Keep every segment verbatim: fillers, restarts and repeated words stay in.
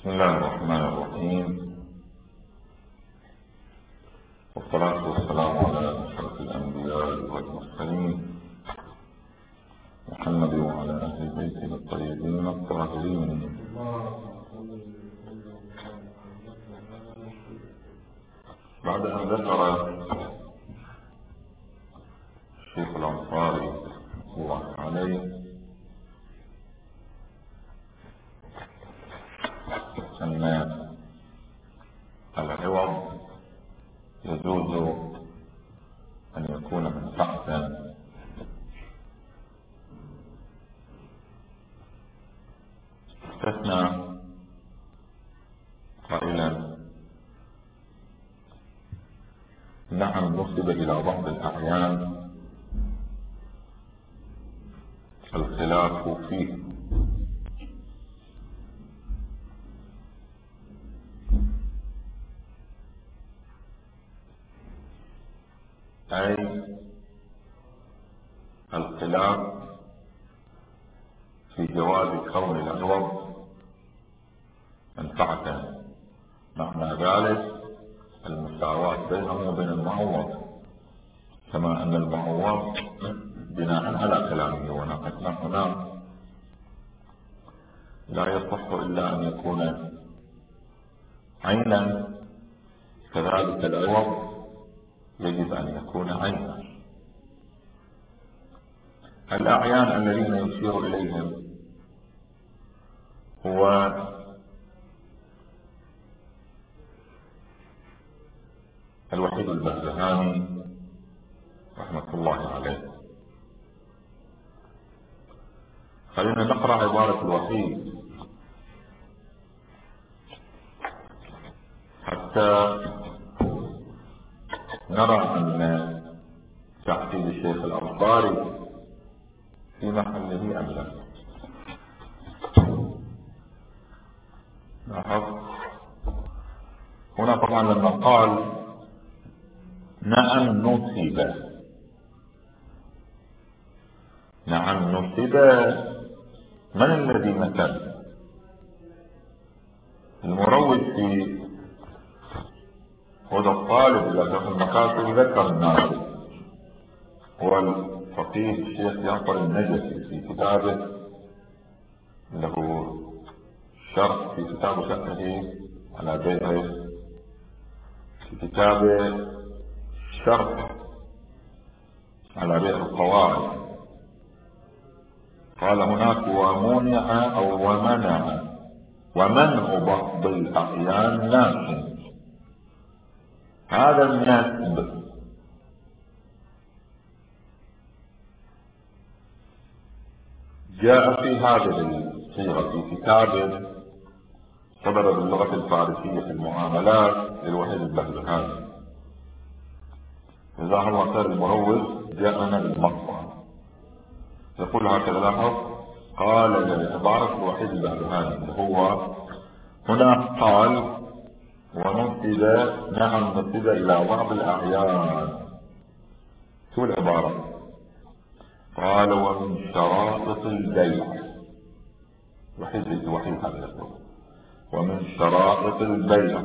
بسم الله الرحمن الرحيم، والصلاة والسلام على أشرف الأنبياء والمرسلين محمد وعلى أهل بيته الطيبين الطاهرين. بعد أن ذكر الشيخ الأنصاري رحمه الله عليه أن العوض يجوز أن يكون منفعة، استثنى قائلا: نعم نسب إلى بعض الأعيان الخلاف فيه، أي الخلاف في جواز كون العوض منفعة، معنى ذلك المساواة بينه وبين المعوض، كما أن المعوض بناء على كلامه وناقشنا هنا لا يصح إلا أن يكون عينا، كذلك العوض يجب أن يكون عينا. الأعيان الذين يشير إليهم هو الوحيد البهلهاني رحمة الله عليه. خلينا نقرأ عبارة الوحيد حتى نرى أن تحديد الشيخ الأنصاري في محله أم لا. لاحظ هنا طبعا لما قال نعم نسب، نعم نسب، من الذي نسب؟ المروج في هدى الطالب إلى فقه المقاصد ذكر الناظر هو الفقيه الشيخ جعفر النجفي في كتابه له شرح في كتاب شرحه على بيعه، في كتابه شرح على بيع القواعد، قال هناك ومنع أو ومنع ومنع بعض الأعيان ناسب. هذا الناسب جاء في هذه الصيغة في كتاب صدر باللغة الفارسية في المعاملات للوحيد البهلهاني. جزاه الله خير المروج جاءنا بالمقطع يقول هكذا، لاحظ قال لعبارة الوحيد البهلهاني هو هنا قال ونسب، نعم نسب إلى بعض الأعيان. شو العبارة؟ قال ومن شرائط البيع، وحيد الوحيد هذا يقول ومن شرائط البيع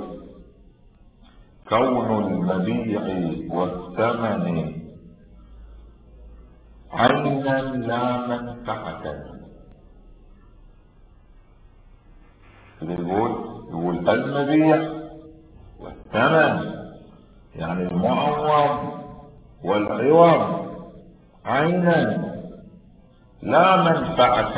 كون المبيع والثمن عينا لا منفعة. يقول يقول المبيع والثمن يعني المعوض والعوض عينا لا منفعة،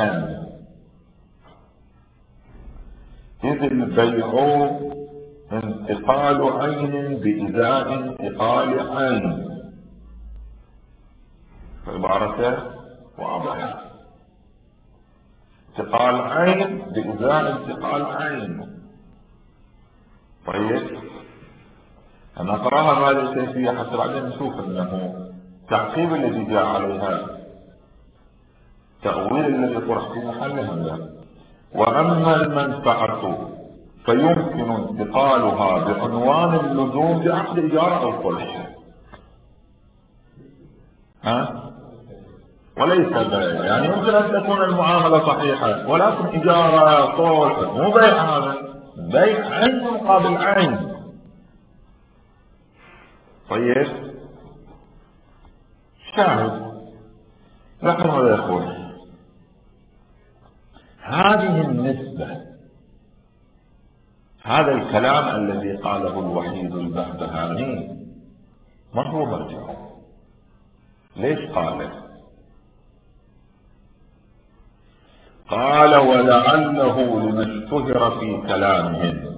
إذ البيع انتقال عين بإزاء انتقال عين. عبارته واضحة، انتقال عين بإزاء انتقال عين. طيب أنا أقرأها بهذه الكيفية حتى بعدين نشوف أنه التعقيب الذي جاء عليها تأويل الذي طرح في محلها. وأما المنفعة فيمكن انتقالها بعنوان اللزوم بعقد إجارة أو صلح. ها؟ وليس بيع. يعني يمكن أن تكون المعاملة صحيحة ولكن إجارة صوت، مو بيع، هذا بيع عين مقابل عين. طيب شاهد، لاحظوا يا اخوان، هذه النسبة، هذا الكلام الذي قاله الوحيد البهبهاني ما هو مرجعه؟ ليش قاله؟ قال ولعله لما اشتهر في كلامهم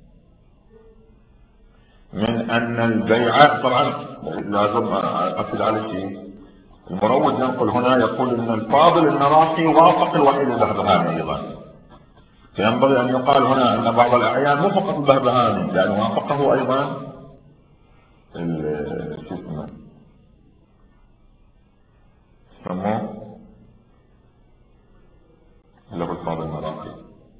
من أن البيع، طبعا لازم أقصد على شيء، المروج ينقل هنا يقول أن الفاضل النراقي وافق الوحيد البهبهاني أيضا، فينبغي أن يقال هنا أن بعض الأعيان مو فقط البهبهاني لأنه وافقه أيضا شو اسمه سموه اللي هو الفاضل النراقي.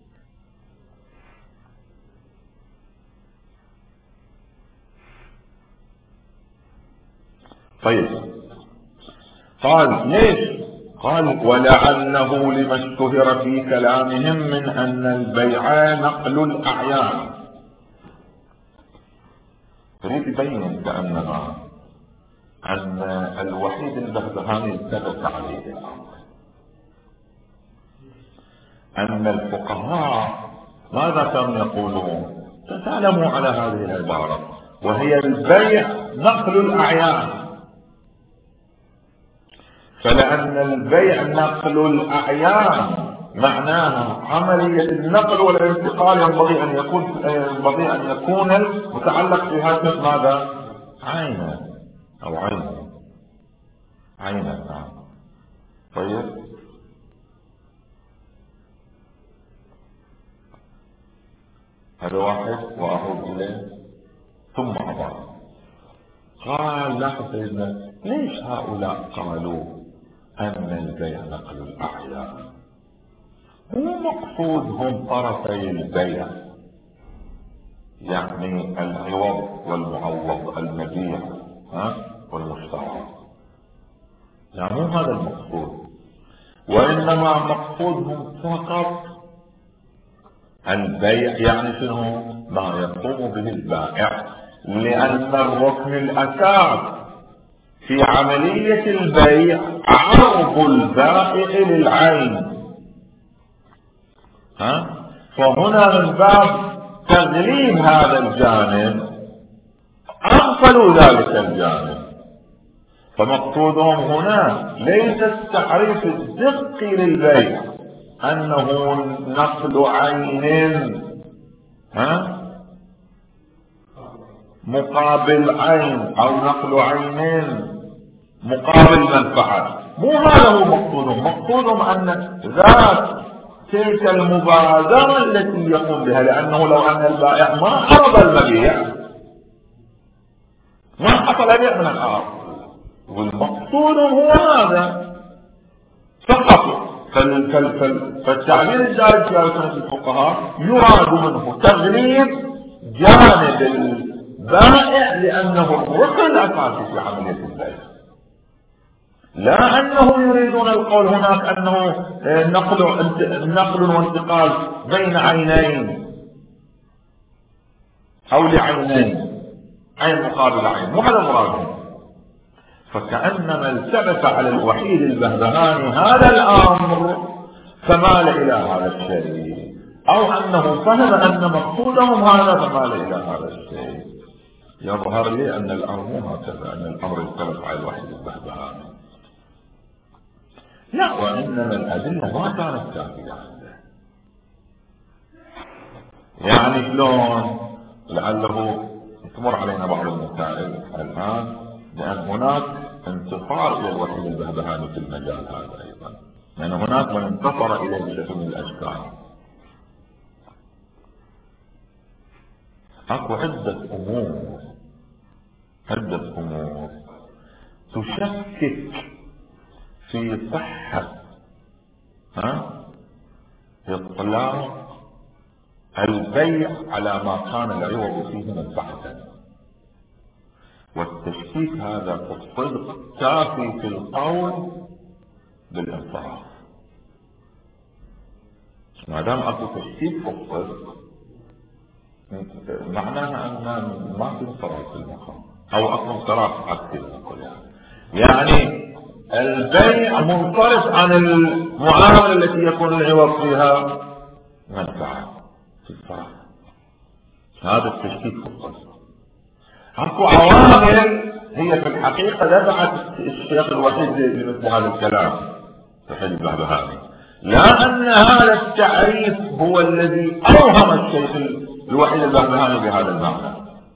طيب قال ليش؟ قال ولعله لما اشتهر في كلامهم من أن البيع نقل الأعيان. تريد يبين كأنما أن الوحيد البهبهاني التبس عليه الأمر، أن الفقهاء ماذا كانوا يقولون؟ تسالموا على هذه العبارة، وهي البيع نقل الأعيان. فلأن البيع نقل الأعيان معناها عملية النقل والانتقال ينبغي أن يكون ينبغي أن يكون المتعلق في هذا ماذا؟ عينا أو عينا عينا نعم. طيب هذا واحد وأعود إليه ثم أضع. قال لا سيدنا، ليش هؤلاء قالوا أن البيع نقل الأعيان؟ مو مقصودهم طرفي البيع، يعني العوض والمعوض، المبيع ها والمشترى، يعني مو هذا المقصود، وإنما مقصودهم فقط البيع. يعني شنو؟ ما يقوم به البائع، لأن الركن الأساس في عملية البيع عرض البائع للعين، ها؟ فهنا من باب تغليب هذا الجانب أغفلوا ذلك الجانب. فمقصودهم هنا ليس التعريف الدقي للبيع أنه نقل عين ها مقابل عين أو نقل عينين مقابل منفعة، مو هذا هو مقصودهم. مقصودهم أن ذات تلك المبادرة التي يقوم بها، لأنه لو أن البائع ما عرض المبيع ما حصل بيع من العرض، والمقصود هو هذا فقط. فالتعبير الدارج في ألسنة الفقهاء يراد منه تغليب جانب البائع لأنه الركن الأساسي في عملية البيع، لا أنه يريدون القول هناك أنه نقل نقل وانتقال بين عينين أو لعينين، عين مقابل عين، مو هذا مرادهم. فكأنما التبس على الوحيد البهبهاني هذا الأمر فمال إلى هذا الشيء، أو أنه فهم أن مقصودهم هذا فمال إلى هذا الشيء. يظهر لي أن الأمر مو هكذا، أن الأمر التبس على الوحيد البهبهاني، لا، وإنما الأدلة ما كانت كافية عنده. يعني شلون؟ لعله تمر علينا بعض المسائل الآن، لأن هناك انتصار إلى الوحيد البهبهاني في المجال هذا أيضا، لأن يعني هناك من انتصر إليه بشكل من الأشكال. أكو عدة أمور عدة أمور تشكك في صحة ها إطلاق البيع على ما كان العوض فيه منفعة، والتشكيك هذا في الصدق كافي في القول بالانصراف. ما دام اكو تشكيك في الصدق معناها ان ما في انصراف في المقام، او اكو انصراف عكسي المقام. يعني البيع منصرف عن المعامله التي يكون العوض فيها منفعه في الصرف. هذا التشكيك في الصدق. اكو عوامل هي في الحقيقه دفعت الشيخ الوحيد لمثل هذا الكلام في حزب البهبهاني، لا ان هذا التعريف هو الذي اوهم الشيخ الوحيد البهبهاني بهذا المعنى،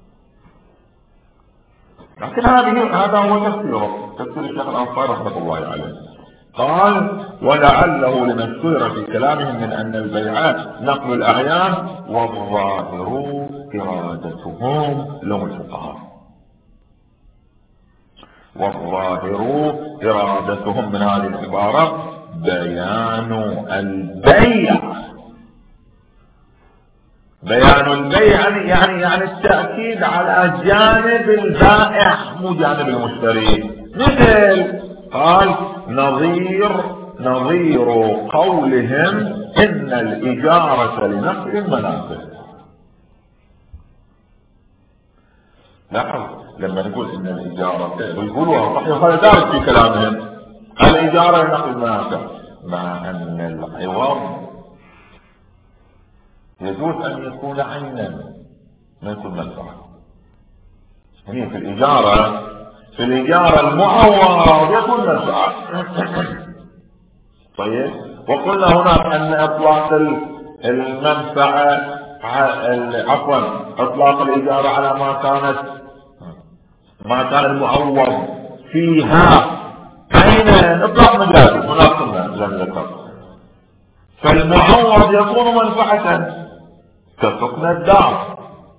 لكن هذه هذا هو تفسيره، تفسير الشيخ الانصاري رحمه الله عليه. قال: ولعله لما اشتهر في كلامهم من ان البيع نقل الاعيان والظاهر ارادتهم لهم الفقهاء، والظاهر ارادتهم من هذه العباره بيان البيع. بيان البيع يعني يعني التأكيد على جانب البائع مو جانب المشتري. مثل قال: نظير نظير قولهم ان الإجارة لنقل المنافع. لاحظ لما نقول ان الإجارة يقولوها صحيح، هذا دارج في كلامهم، الإجارة لنقل المنافع، مع ان العوض يجوز ان يكون عينا ما يكون منفعة. هي في الإجارة في الإجارة المعوض يكون منفعة. طيب، وقلنا هناك ان اطلاق المنفعة عفوا اطلاق الإجارة على ما كانت ما كان المعوض فيها عينا اطلاق مجازي مناقض لم ذكر، فالمعوض يكون منفعة كسكن الدار،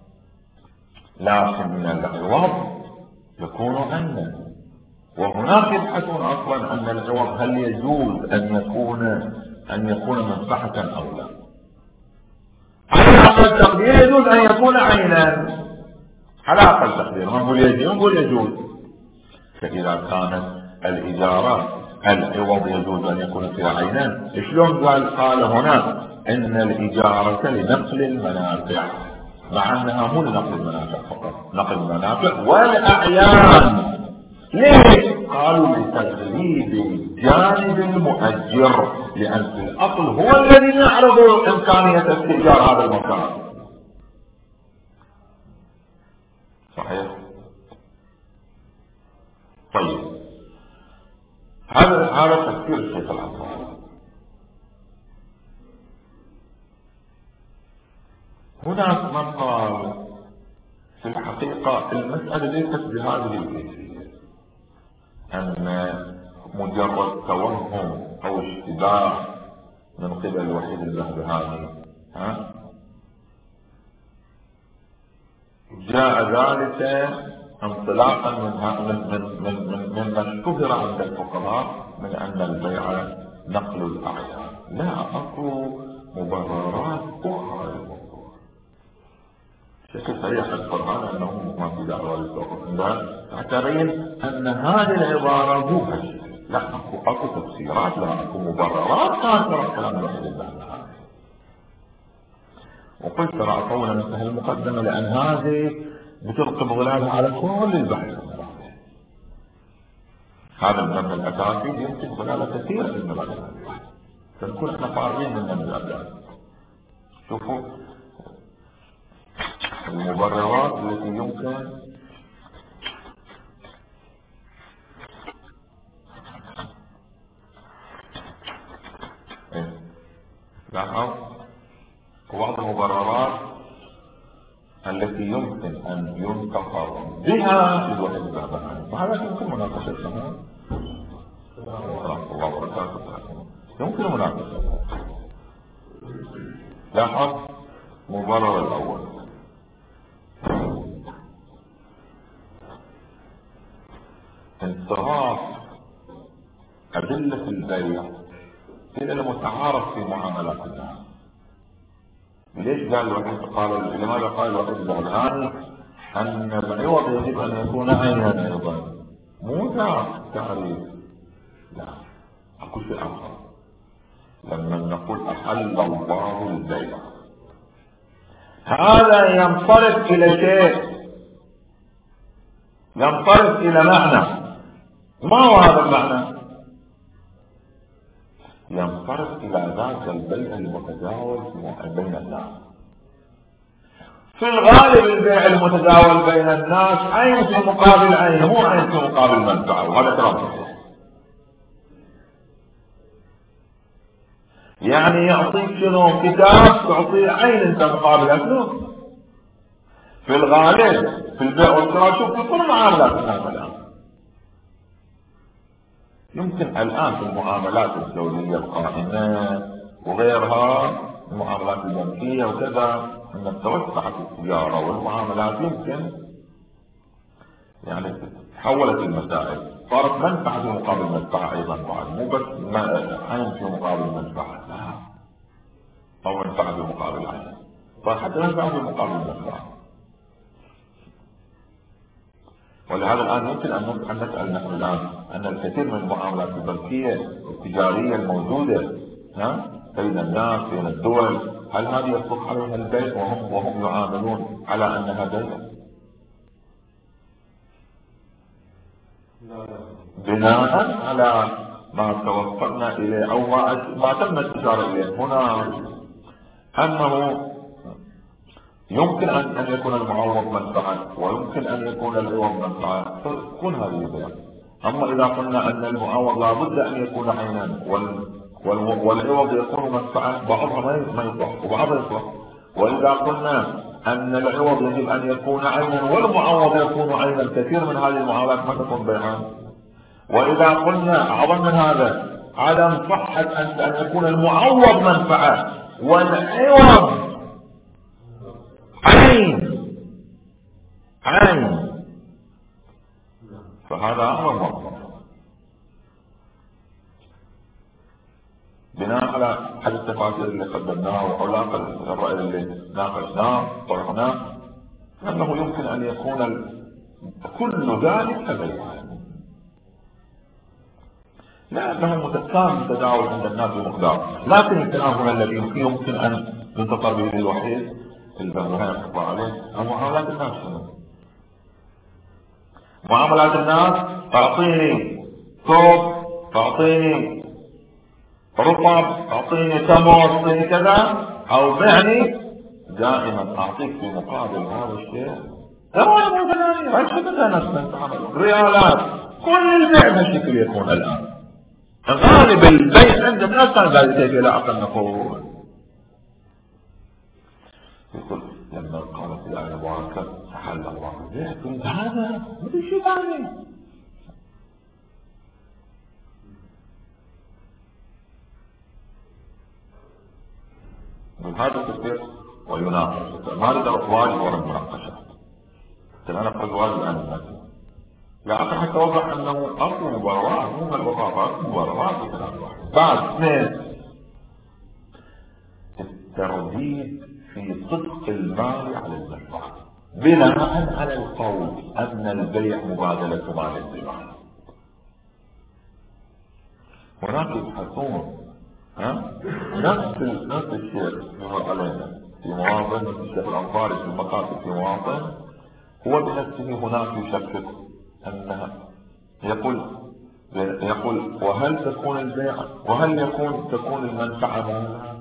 لكن العوض يكون عينا. وهناك يبحثون اصلا ان العوض هل يجوز ان يكون ان يكون منفعة او لا. على اقل تقدير يجوز ان يكون عينا، على اقل تقدير نقول يجوز نقول يجوز. فاذا كانت الاجارة العوض يجوز ان يكون فيها عينا، شلون قال قال هنا ان الاجارة لنقل المنافع، مع انها مو لنقل المنافع فقط، نقل المنافع والاعيان. ليش؟ قالوا لتغليب جانب المؤجر، لان في الاصل هو الذي يعرض امكانية استئجار هذا المكان. صحيح؟ طيب، هذا هذا تفسير الشيخ الانصاري. هناك من قال في الحقيقة المسألة ليست بهذه الكيفية، ان مجرد توهم او اشتباه من قبل الوحيد البهبهاني ها جاء ذلك انطلاقا من من من من مما اشتهر عند الفقهاء من ان البيع نقل الاعيان. لا، اكو مبررات اخرى للموضوع. بشكل صريح القرآن انه ما في دعوة للتوقف حتى يبين ان هذه العبارة مو هشيم، لا، اكو اكو تفسيرات، لا اكو مبررات كانت ترى الكلام الوحيد البهبهاني. وقلت ترى اطول مثل المقدمة لان هذه بترقب ظلالها على كل البحث. هذا المبنى الاساسي يمكن ظلالة كثير من المبادئ، فنكون احنا فارغين من المبادئ. شوفوا المبررات التي يمكن لاحظ وبعض المبررات التي يمكن ان ينتقض بها الوحيد البهبهاني، وهذا يمكن مناقشتها. ورحمة الله وبركاته. يمكن مناقشتها. لاحظ المبرر الاول، انصراف أدلة البيع إلى المتعارف في معاملات الناس. ليش قال الوحيد قال لماذا قال الوحيد البهبهاني أن العوض يجب أن يكون عينا أيضا؟ مو ذا تعريف، لا، اكو شيء اخر. لما نقول احل الله البيع، هذا ينصرف الى شيء، ينصرف الى معنى. ما هو هذا المعنى؟ ينصرف الى ذات البيع المتداول بين الناس. في الغالب البيع المتداول بين الناس عين في مقابل عين، مو عين في مقابل منفعه، وهذا كلام صحيح. يعني يعطيك شنو؟ كتاب تعطيه عين انت مقابل فلوس. في الغالب في البيع والشراء، شوف في كل معاملات الناس الان، يمكن الان في المعاملات الدوليه القائمه وغيرها، المعاملات البنكيه وكذا، ان توسعت التجاره والمعاملات، يمكن يعني تحولت المسائل، صارت منفعه في مقابل منفعه ايضا بعد، مو بس عين في مقابل منفعه، لا، او منفعه في مقابل عين، صار حتى منفعه في مقابل منفعه. ولهذا الان يمكن ان نسال نحن الان ان الكثير من المعاملات البنكيه التجاريه الموجوده ها بين الناس بين الدول، هل هذه يصدق عليها البيع وهم وهم يعاملون على انها بيع؟ بناء على ما توصلنا اليه او ما ما تم الاشاره اليه هنا، انه يمكن ان ان يكون المعوض منفعه ويمكن ان يكون العوض منفعه، تكون هذه بيع. اما اذا قلنا ان المعوض لابد ان يكون عينا والعوض يكون منفعه، بعضها ما يصح وبعضها يصح. واذا قلنا ان العوض يجب ان يكون عينا والمعوض يكون عينا، كثير من هذه المعاملات ما تكون بيعا. واذا قلنا اعظم من هذا عدم صحه ان يكون المعوض منفعه والعوض عين عين، فهذا أمر مطلق. بناء على حد التفاصيل اللي قدمناها وعلاقة الرأي اللي ناقشناه طرحناه، أنه يمكن أن يكون كل ذلك بيعا، لأنه متكامل متداول عند الناس بمقدار. لكن الكلام هنا الذي يمكن أن ينتظر به الوحيد البهوان يحط عليه معاملات الناس. شنو معاملات الناس؟ تعطيني ثوب، تعطيني رطب، تعطيني تمر، تعطيني كذا، او بعني دائما اعطيك في مقابل هذا الشيء ثمن فلاني، هكذا الناس تتعامل ريالات. كل البيع بهالشكل يكون الان، غالب البيع عند الناس كان ذلك الى اقل نقول. يقول لما قالت الآية مباركة أحل الله البيع، قلت هذا مو شيء ثاني. من هذا كثير ويناقش، ما أريد أروح واجد ورا المناقشة، لكن أنا قد واجد عن الناس. لكن حتى أوضح أنه أصل المباراة مو من الوظائف، مباراة بعد اثنين، الترديد في صدق المال على المنفعة بناء على القول ان البيع مبادلة مال بمال. هناك يبحثون ها نفس نفس الشيء يمر علينا في مواطن، الشيخ الانصاري في المقاصد في مواطن هو بنفسه هناك يشكك انها يقول يقول وهل تكون البيع وهل يكون تكون المنفعة مالها؟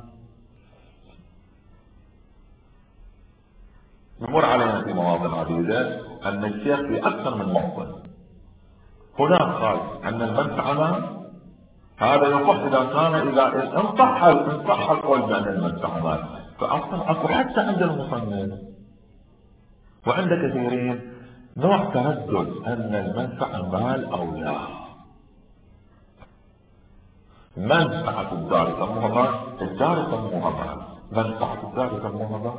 يمر علينا في مواطن عديدة أن الشيخ في أكثر من موطن هناك قال أن المنفعة مال، هذا يصح إذا كان إذا انصح انصح القول بأن المنفعة مال، فأصلا أكو حتى عند المصنف وعند كثيرين نوع تردد أن المنفعة مال أو لا. منفعة الدار يسموها مال، الدار يسموها مال، منفعة الدار يسموها مال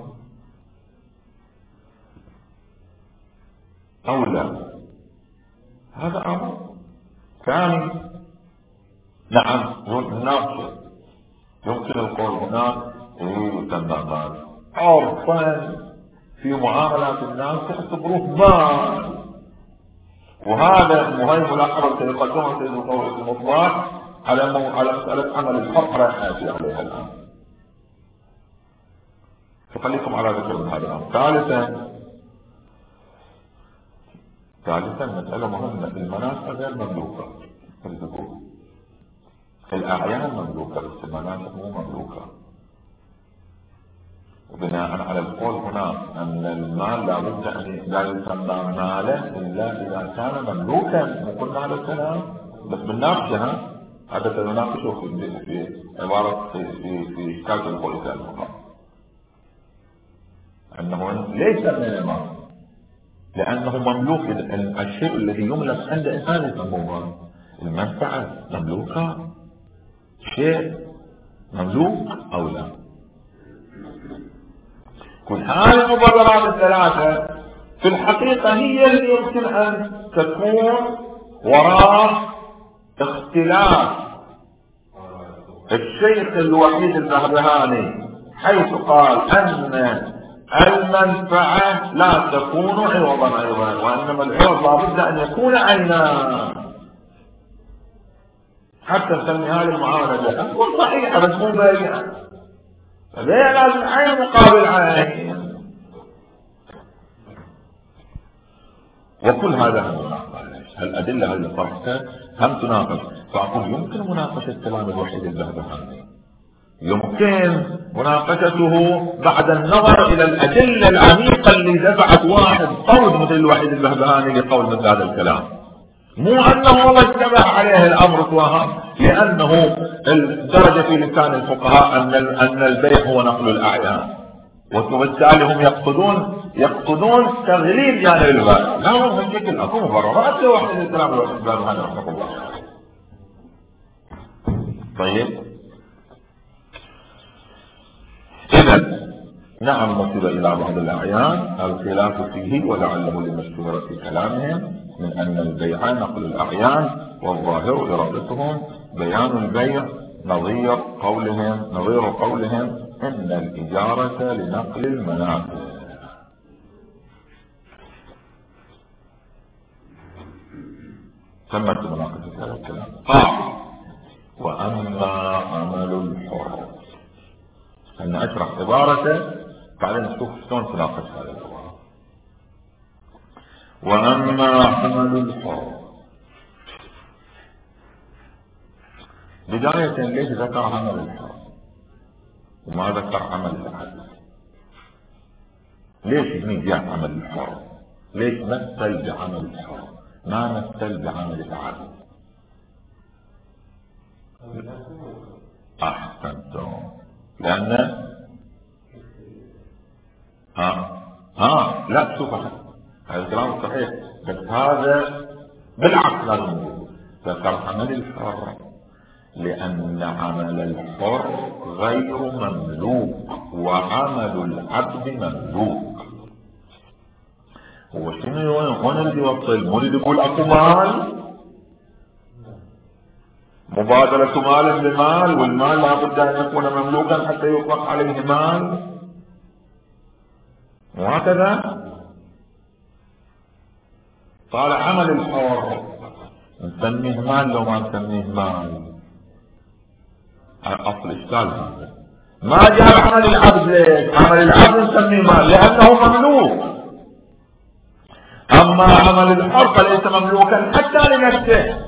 أو لا. هذا أمر ثاني. نعم هناك يمكن القول هناك ايه تماما عرفا في معاملات الناس يعتبروه مال، وهذا مهم ملاحظة يقدمها سيد القول المطلق على مو... على مسألة عمل الحر راح نأتي عليها الآن. فخليكم على ذكر من هذا الأمر. ثالثا ثالثا مسألة مهمة، المنافع غير مملوكة. الأعيان مملوكة بس المنافع مو مملوكة. وبناء على القول هنا أن المال لا بد أن لا يسمى مالا إلا إذا كان مملوكا. وقلنا هذا الكلام بس بالناقشة هذا سنناقشه في في عبارة في في في إشكال القول الثالث أنه ليس من المال لأنه مملوك. الشيء الذي يملك عند إنسان يسموه المنفعة مملوكة. شيء مملوك أو لا. كل هذه المبررات الثلاثة في الحقيقة هي اللي يمكن أن تكون وراء اختلاف الشيخ الوحيد البهبهاني حيث قال أن المنفعة لا تكون عوضا أيضا، وإنما العوض لابد أن يكون عينا حتى نسمي هذه المعاملة تكون صحيحة بس مو بيع. فبيع لازم عين مقابل عين. وكل هذا هم الأدلة اللي طرحتها هم تناقش. فأقول يمكن مناقشة كلام الوحيد البهبهاني، يمكن مناقشته بعد النظر إلى الأدلة العميقة اللي دفعت واحد قول مثل الوحيد البهبهاني لقول مثل هذا الكلام. مو أنه والله اشتبه عليه الأمر وهم، لأنه الدرجة في لسان الفقهاء أن أن البيع هو نقل الأعيان، وبالتالي هم يقصدون يقصدون تغليب جانب البائع. لا هو بشكل أكو مبررات لوحيد الكلام الوحيد البهبهاني رحمه الله. طيب إذا نعم نصب إلى بعض الأعيان الخلاف فيه ولعله لمشهورة في كلامهم من أن البيع نقل الأعيان والظاهر إرادتهم بيان البيع نظير قولهم نظير قولهم إن الإجارة لنقل المنافع. تمت مناقشة هذا الكلام. قال وأما عمل الحر، أن أشرح عبارته بعدين نشوف شلون تناقش هذا العبارة. وأما عمل الحر، بداية ليش ذكر عمل الحر وما ذكر عمل العبد؟ ليش هني جاء عمل الحر؟ ليش مثل بعمل الحر ما مثل بعمل العبد؟ أحسنتم. لأن ها ها لا تشوف هذا الكلام صحيح، بس هذا بالعكس لازم نقول ذكر عمل الحر لأن عمل الحر غير مملوك وعمل العبد مملوك. هو شنو هون اللي يوصل؟ مو اللي يقول اكو مال مبادلة مال بمال، والمال لابد أن يكون مملوكا حتى يطلق عليه مال، وهكذا. قال عمل الحر نسميه مال لو ما نسميه مال، أصل إشكال هذا. ما جاء عمل العبد ليش؟ عمل العبد نسميه مال لأنه مملوك، أما عمل الحر فليس مملوكا حتى لنفسه.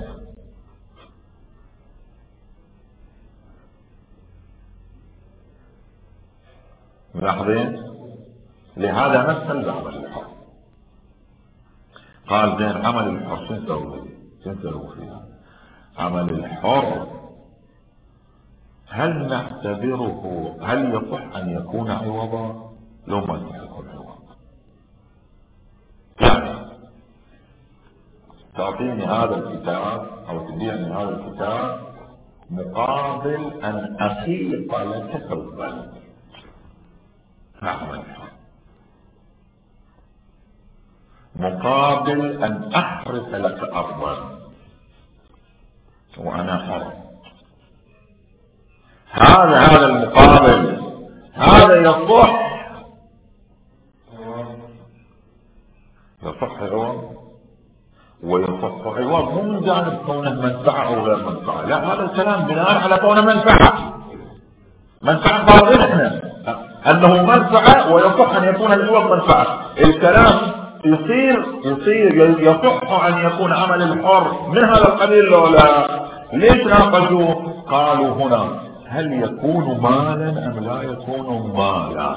ملاحظين؟ لهذا مثل بعمل الحر. قال زين عمل الحر شو نسوي؟ شو نسوي فيها؟ عمل الحر هل نعتبره هل يصح ان يكون عوضا؟ لو ما يصح يكون عوضا. يعني تعطيني هذا الكتاب او تبيعني هذا الكتاب مقابل ان اخيط لك ثوبا، عمل الحر. مقابل ان احرث لك ارضا وانا حر. هذا هذا المقابل هذا يصح يصح عوض؟ ويصح عوض مو من جانب كونه منفعة أو غير منفعة، لا، هذا الكلام بناء على كونه منفعة. منفعة قاضين احنا أنه منفعة ويصح أن يكون العوض منفعة. الكلام يصير يصير يصح أن يكون عمل الحر من هذا القبيل لو لا. ليش ناقشوا؟ قالوا هنا هل يكون مالا أم لا يكون مالا؟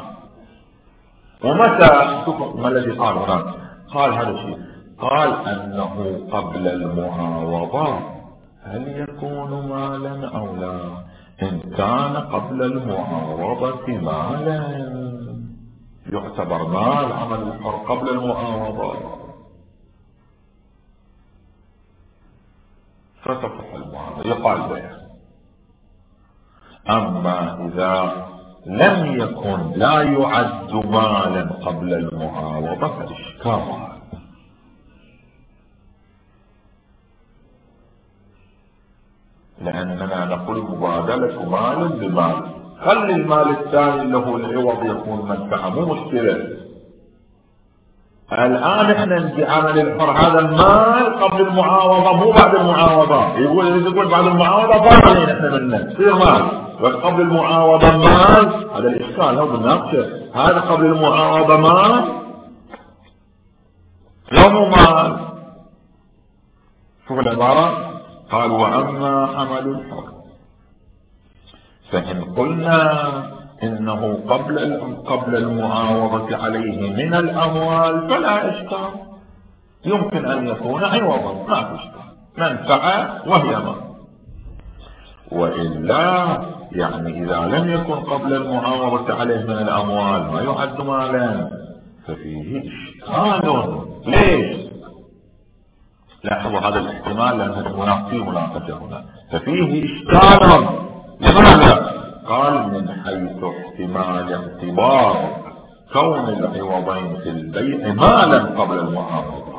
ومتى ما الذي قال هنا؟ قال هذا الشيء، قال أنه قبل المعاوضة هل يكون مالا أو لا؟ إن كان قبل المعاوضة مالا يعتبر مال عمل الحر قبل المعاوضة فتصح المعاوضة يقال بها. أما إذا لم يكن لا يعد مالا قبل المعاوضة فإشكال، لأننا نقول مبادلة مال بمال، خلي المال الثاني له العوض يكون منفعة مو مشكلة. الآن احنا نجي عمل الحر هذا المال قبل المعاوضة مو بعد المعاوضة. يقول يقول بعد المعاوضة ضامنين احنا منه يصير مال، بس قبل المعاوضة مال. هذا الإشكال هو بالناقشة، هذا قبل المعاوضة مال لا مو مال. شوف العبارة، قال وأما عمل الحر فإن قلنا إنه قبل قبل المعاوضة عليه من الأموال فلا إشكال، يمكن أن يكون عوضا ما في إشكال، منفعة وهي مال. وإلا يعني إذا لم يكن قبل المعاوضة عليه من الأموال ما يعد مالا ففيه إشكال. ليش؟ لاحظوا هذا الاحتمال لأنه فيه مناقشة هنا، ففيه إشكال. لماذا؟ قال من حيث احتمال اعتبار كون العوضين في البيع مالا قبل المعاوضة.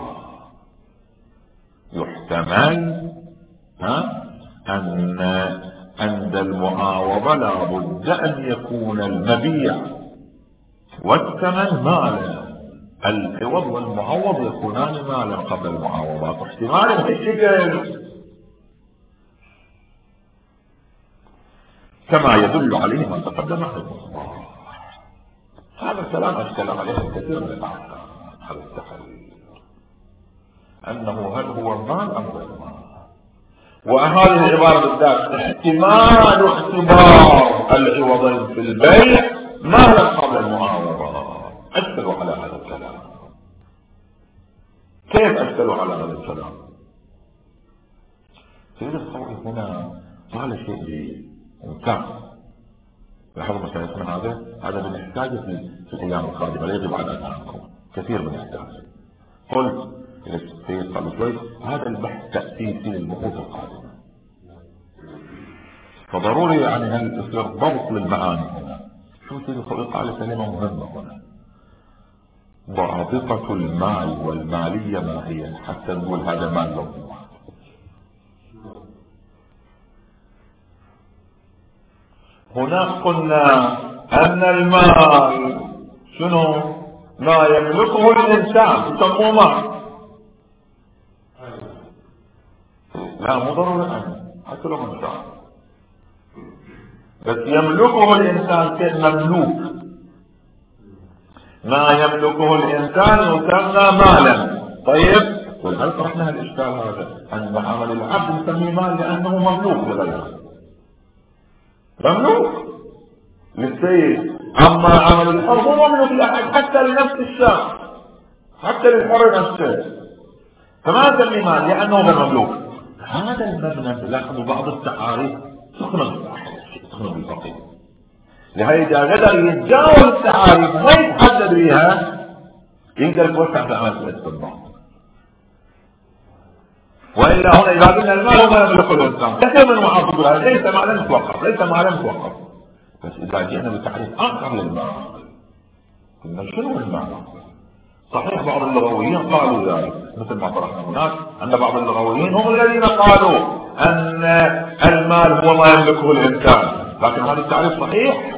يحتمل ها أن عند المعاوضة لا بد أن يكون المبيع والثمن مالا، العوض والمعوض يكونان مالا قبل المعاوضات، احتمال بالشكل كما يدل عليه ما تقدم. هذا الكلام اشكل عليه الكثير من الاحكام على التحرير انه هل هو مال ام غير مال. وهذه العباره بالذات احتمال اعتبار العوضين في البيع مالا قبل المعاوضه. اشكلوا على هذا الكلام. كيف اشكلوا على هذا الكلام؟ سيد الخوي هنا قال شيء بإمكان. لاحظوا مثلا اسمه هذا هذا بنحتاجه في, في الايام القادمه لا يغيب عن اذهانكم كثير بنحتاجه. قلت للسيد قبل شوي هذا البحث تاسيسي للبحوث القادمه، فضروري يعني ان يصير ضبط للمعاني هنا. شو سيد الخوي قال كلمه مهمه هنا، ضابطة المال والمالية ما هي حتى نقول هذا مال لو هنا قلنا أن المال شنو ما يملكه الإنسان يسموه مال. لا مو ضروري حتى لو إنسان، بس يملكه الإنسان كمملوك. ما يملكه الإنسان يسمى مالا. طيب وهل طرحنا الإشكال هذا أن عمل العبد نسميه مال لأنه مملوك لغيره، مملوك للسيد. أما عمل الحر هو مملوك لأحد حتى لنفس الشخص، حتى للحر نفسه، فما نسميه مال لأنه غير مملوك. هذا المبنى لاحظوا بعض التعاريف تخنق تخنق الفقيه، لهي إذا قدر يتجاوز التعاريف ما يتحدد بها يقدر يتوسع في عمل الاستنباط. وإلا هنا إذا قلنا المال هو ما يملكه الإنسان كثير من المعاصرين هذا ليس مالا متوقف، ليس مالا متوقف. بس إذا جئنا بتعريف آخر للمال قلنا شنو المال؟ صحيح بعض اللغويين قالوا ذلك مثل ما طرحنا هناك أن بعض اللغويين هم الذين قالوا أن المال هو ما يملكه الإنسان، لكن هذا التعريف صحيح.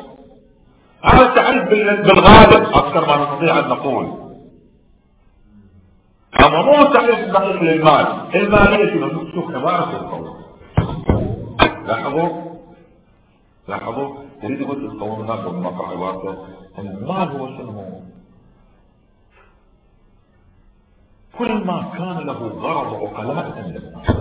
هذا التعريف بالغالب أكثر ما نستطيع أن نقول اما مو تعريف دقيق للمال. المالية شنو؟ شوف عبارة القوم. لاحظوا لاحظوا تريد يقول القوم هذا بمقع عبارته المال هو شنو؟ كل ما كان له غرض عقلاء عند الناس.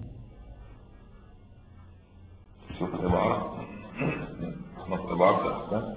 شوف العبارة نص عبارته أحسن.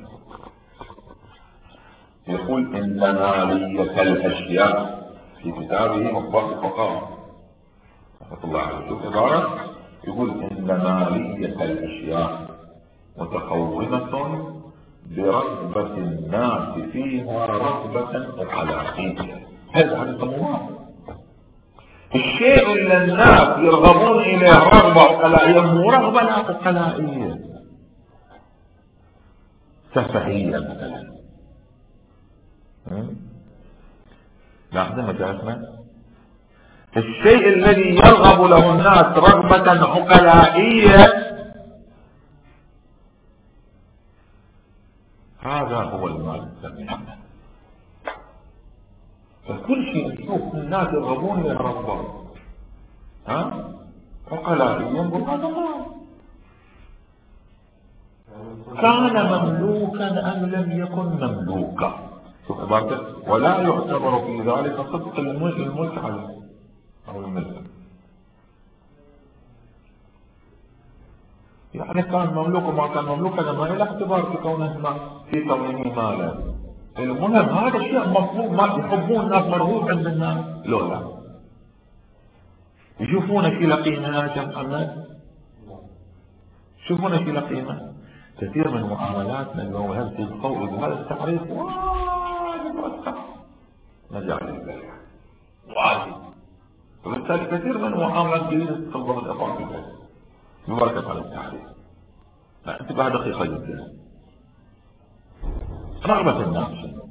يقول إن مالية الأشياء في كتابه مصباح الفقاهة رحمة الله عليه. شوف عبارة يقول إن مالية الأشياء متقومة برغبة الناس فيها رغبة عقلائية. هذا هذا يسمونه الشيء اللي الناس يرغبون إليه رغبة عقلائية، مو رغبة لا عقلائية سفهية مثلا. لاحظوا مجالسنا الشيء الذي يرغب له الناس رغبة عقلائية هذا هو المال السميع. فكل شيء نشوف الناس يرغبون الى رغبة ها عقلائيا ينظر هذا مال. كان مملوكا ام لم يكن مملوكا. شوف عبارته ولا يعتبر في ذلك صدق الملك عليه او الملك. يعني كان مملوك وما كان مملوك هذا ما له اعتبار في كونه في كونه مالا. المهم هذا الشيء مطلوب، ما يحبون الناس مرغوب عند الناس لو لا يشوفونه في لقيمة يا شيخ محمد، يشوفونه في لقيمة. كثير من معاملاتنا اليوم هذه القول بهذا التعريف واجد وسع نرجع للبيع واجد، وبالتالي كثير من المعاملات جديدة تطلب الإضافة البيع ببركة على التعريف. لا انتباه دقيقة جدا. رغبة الناس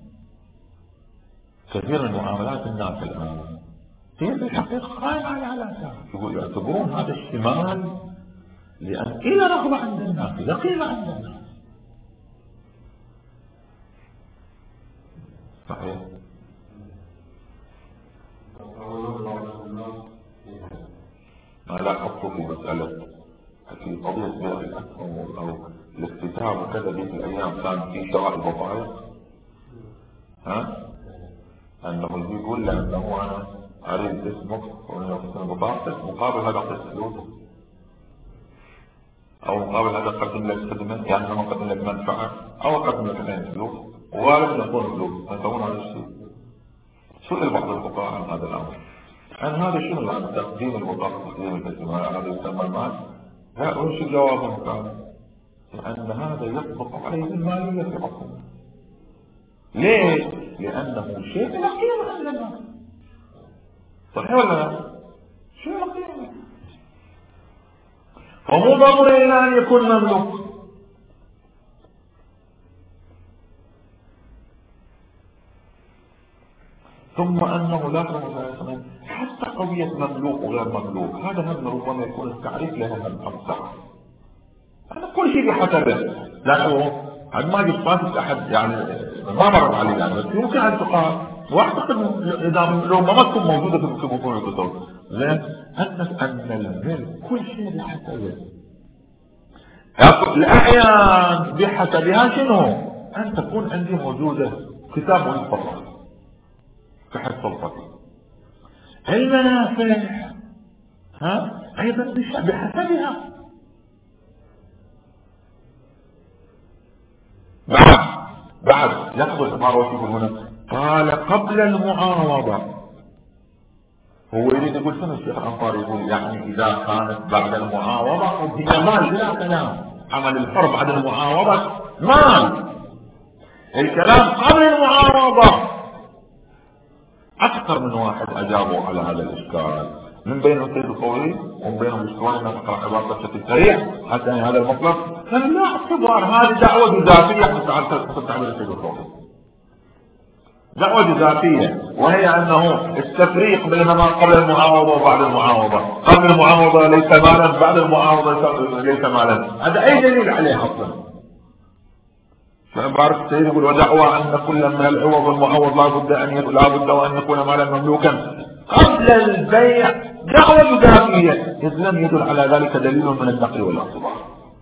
كثير من معاملات الناس الآن هي في الحقيقة قائمة على علاقات، يقول يعتبرون هذا الشمال لأن إلى رغبة عند الناس، إلى قيمة عند الناس. صحيح. ما لا أحط في مسألة في قضية بيع الأسهم أو الاكتتاب وكذا دي في الأيام كان في شراء البضائع، ها؟ أنه يقول لأنه أنا أريد اسمك وأنا أقسم بطاقتك مقابل هذا أعطيك فلوس أو مقابل هذا أقدم لك خدمة، يعني أنا أقدم لك منفعة أو أقدم لك عين فلوس وغالبا يكون فلوس. أنتون هذا الشيء. سئل بعض الفقهاء عن هذا الأمر، عن هذا شنو عن تقديم البطاقة تقديم الاسم هذا يسمى المال؟ لا وش جوابهم كان؟ لأن هذا يطبق عليه المالية في عصرنا. ليش؟ لأنه شيء لا قيمة عند الناس. صحيح ولا لا؟ شيء لا قيمة. ومو ضروري إلى أن يكون مملوك. ثم أنه لا تنظر حتى قضية مملوك وغير مملوك، هذا هم ربما يكون التعريف لها من أوسع. أنا كل شيء بحسبه. لا هو هذا ما جبت فاتت أحد يعني ما مر عليه يعني، بس يمكن أن تقال واعتقد إذا لو ما تكون موجودة في بطون الكتب زين أن أن الملك كل شيء بحسبه. الأعيان بحسبها شنو؟ أن تكون عندي موجودة كتاب مفصل في حد سلطتي. المنافع ها أيضا بحسبها. بعد بعد لاحظوا العبارة وش يقول هنا؟ قال قبل المعاوضة. هو يريد يقول شنو الشيخ الأنصاري يقول يعني إذا كانت بعد المعاوضة هي مال بلا كلام. عمل الحر بعد المعاوضة مال. الكلام قبل المعاوضة. أكثر من واحد أجابوا على هذا الإشكال، من بينهم سيد الطويل ومن بينهم الشواني ما تقرأ عبارة بشكل سريع حتى هذا المطلب كان لا اعتبار. هذه دعوة جزافية حسب تعبير سيد الطويل، دعوة جزافية، وهي أنه التفريق بين ما قبل المعاوضة وبعد المعاوضة. قبل المعاوضة ليس مالا، بعد المعاوضة ليس مالا. هذا أي دليل عليه أصلا؟ فعبارة السيد يقول ودعوى أن كل من العوض والمعوض لا بد أن لا بد وأن يكون مالا مملوكا قبل البيع دعوة إضافية، إذ لم يدل على ذلك دليل من النقل والاعتبار.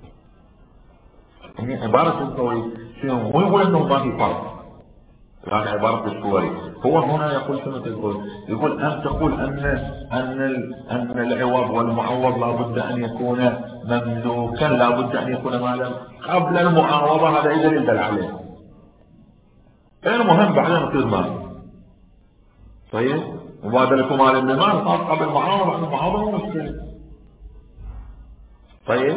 عبارة الكوري هو يقول أنه ما في فرق، هذه عبارة الكوري. هو هنا يقول شنو تقول؟ يقول أن تقول أن أن أن العوض والمعوض لا بد أن يكون مملوكا، لا بد أن يكون مالا قبل المعاوضة، هذا إذا يدل عليه. المهم بعدين يصير مال. طيب مبادلة مال بمال صار قبل المعاوضة، بعد المعاوضة مو مشكلة. طيب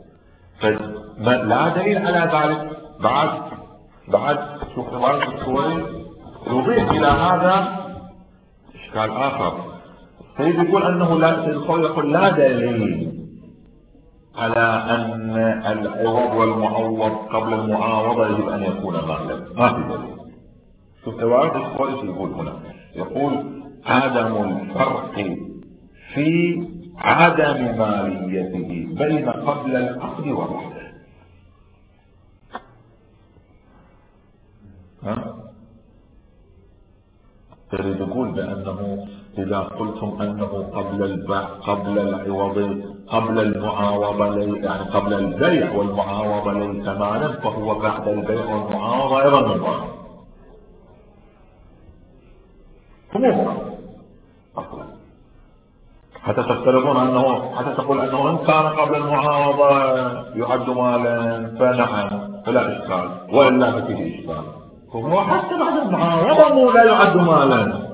لا دليل على ذلك. بعد بعد شوف عبارة الكوري يضيف إلى هذا إشكال آخر. سيد يقول أنه لا، الكوري يقول لا دليل على أن العوض والمعوض قبل المعاوضة يجب أن يكون مالا، ما في دليل. شوف عبارة الكوري يقول هنا، يقول عدم الفرق في عدم ماليته بين قبل العقد وبعده. ها؟ تريد تقول بأنه إذا قلتم أنه قبل البيع قبل العوض قبل المعاوضة يعني قبل البيع والمعاوضة ليس مالا، فهو بعد البيع والمعاوضة أيضا من مال. فمو أصلا حتى تفترضون أنه حتى تقول أنه إن كان قبل المعاوضة يعد مالا فنعم فلا إشكال، وإلا فيه إشكال. هو حتى بعد المعاوضة لا يعد مالا.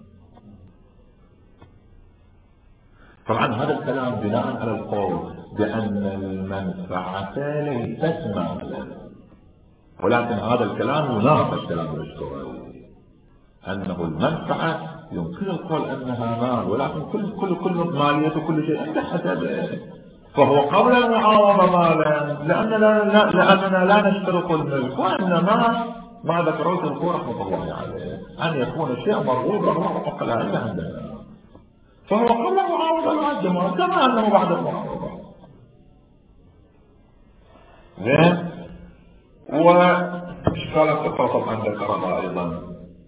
طبعا هذا الكلام بناء على القول بأن المنفعة ليست مالا، ولكن هذا الكلام يناقض كلام الاشتراكي أنه المنفعة يمكن القول أنها مال، ولكن كل كل كل مالية وكل شيء عند حسب، فهو قبل المعاوضة مالا لأننا لا لأننا لا نشترط الملك، وإنما ما ذكروه الكورة رحمة الله عليه أن يكون الشيء مرغوبا وحق لا إلا عندنا، فهو قبل المعاوضة العجمة كما أنه بعد المعاوضة. زين. وإشكالات تخاطب عند ذكرها أيضا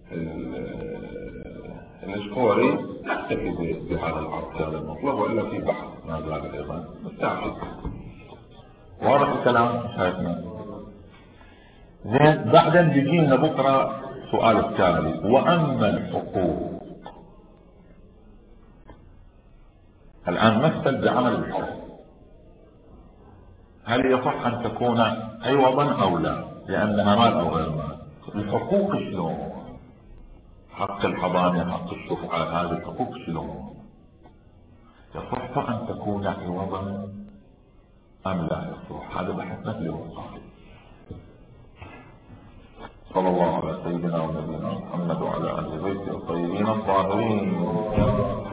الإشكوري نكتفي بهذا العرض هذا المطلب، وإلا في بحث ما زال أيضا مستعجل. واضح الكلام شايفنا. زين. بعدين بيجينا بكرة سؤال التالي، وأما الحقوق. الآن مثل بعمل الحر، هل يصح أن تكون عوضا أو لا لأنها مال أو غير مال؟ الحقوق شلون؟ حق الحضانة، حق الشفعة، هذه الحقوق شلون؟ يصح أن تكون عوضا أم لا يصح؟ هذا بحثنا في اليوم القادم. صلى الله على سيدنا ونبينا محمد وعلى آله وصحبه الطيبين الطاهرين.